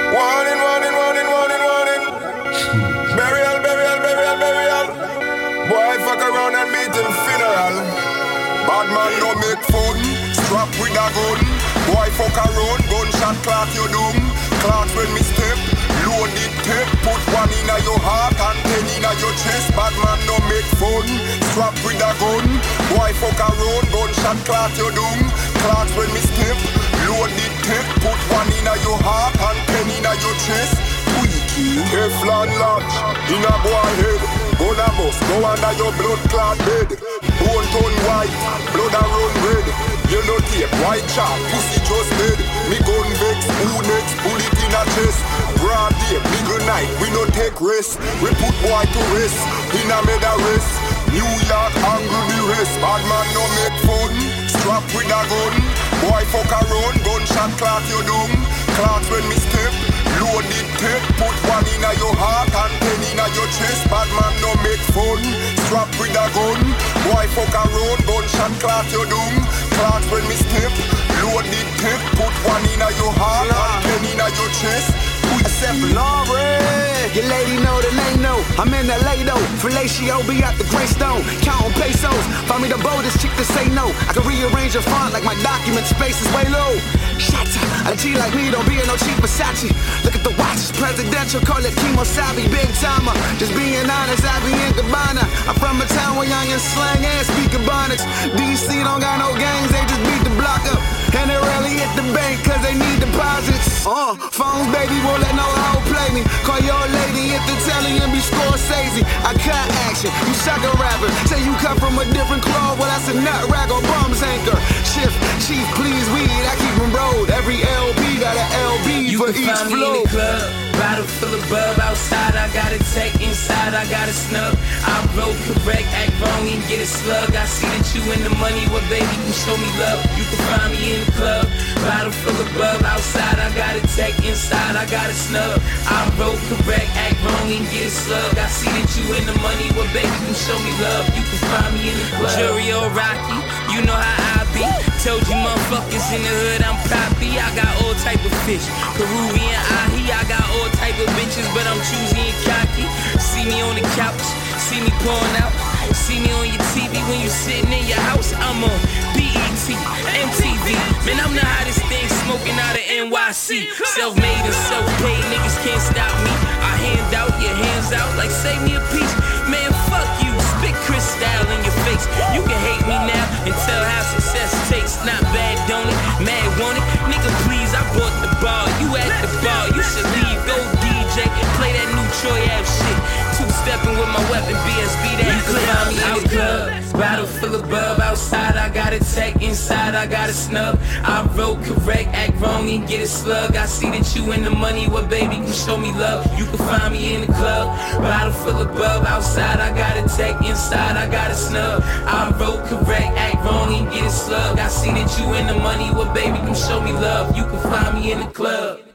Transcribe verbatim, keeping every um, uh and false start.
Warning, warning, warning, warning, warning. Burial, burial, burial, burial. Boy, fuck around and meet him funeral. Bad man no make fun. Strap with a gun. Boy, fuck around. Gunshot clock you doom. Clock when me step. Load it tape. Put one in your heart and ten in your chest. Bad man no make fun. Strap with a gun. Boy, fuck around. Gunshot clock you doom. Clock when me step. Load it tape. Put one in your heart and ten in your chest. Teflon launch in a boy head. Gun a bust, go under your blood clot bed. Bone turn white, blood a run red. You no tape, white chop, pussy just dead. Me gun vex, who next, bullet in a chest. Broad day, middle night, we no take rest. We put boy to rest, in a meda rest. New York angle the rest. Bad man no make fun. Strap with a gun. Boy fuck around, gunshot clock you doom. Clocks when me step. Load it tape, put one in your heart and ten in your chest. Bad man no make fun. Strap with a gun. Boy fuck around, gunshot clock you doom. Clocks when me step. Load it tape, put one in your heart and ten in your chest. Except for Lauren, your lady know the name no. I'm in L A though, fellatio be at the Greystone. Counting pesos, find me the boldest chick to say no. I can rearrange your font like my document space is way low. Shatta, a G like me don't be in no cheap Versace. Look at the watches, presidential, call it Kimosabi, big timer. Just being honest, I be in Gabbana. I'm from a town where young and slang and speak Ebonics. D C don't got no gangs, they just beat the block up. And they rarely hit the bank cause they need deposits. Uh, phones baby won't let no hoe play me. Call your lady if the telly and be Scorsese. I cut action, you sucker rapper. Say you come from a different cloth, well that's a nut rag or bum's anchor. Shift, chief, please weed, I keep them rolled. Every L P got an L B you for can each find flow. Me in the club, bottle full of bub outside, I got a tech inside, I got a snub. I roll correct, act wrong and get a slug. I see that you in the money, well baby, you show me love. You can find me in the club, bottle full of bub outside, I got a tech inside, I got a snub. I roll correct, act wrong and get a slug. I see that you in the money, well baby, you show me love. You can find me in the club. Jury or Rocky, you know how I be. Told you motherfuckers in the hood I'm poppy. I got all type of fish, Peruvian ahi. I got all type of bitches, but I'm choosy and cocky. See me on the couch, see me pouring out. See me on your T V when you sitting in your house. I'm on B E T, M T V. Man, I'm the hottest thing smoking out of N Y C. Self-made and self-paid, niggas can't stop me. I hand out, your hands out like save me a piece. Man, fuck you, spit crystal in your face. You can hate me now and tell how success tastes. Not bad, don't it? Mad, want it? Nigga, please, I bought the bar. You at the bar, you should leave. Go D J, play that new Troy Ave shit. Two-stepping with my weapon, B S B, that clip. I'm in the club, bottle full of bub outside. I got a tech inside, I got a snub. I roll correct, act wrong and get a slug. I see that you in the money, well baby, you show me love. You can find me in the club, bottle full of bub outside. I got a tech inside, I got a snub. I roll correct, act wrong and get a slug. I see that you in the money, well baby, you show me love. You can find me in the club.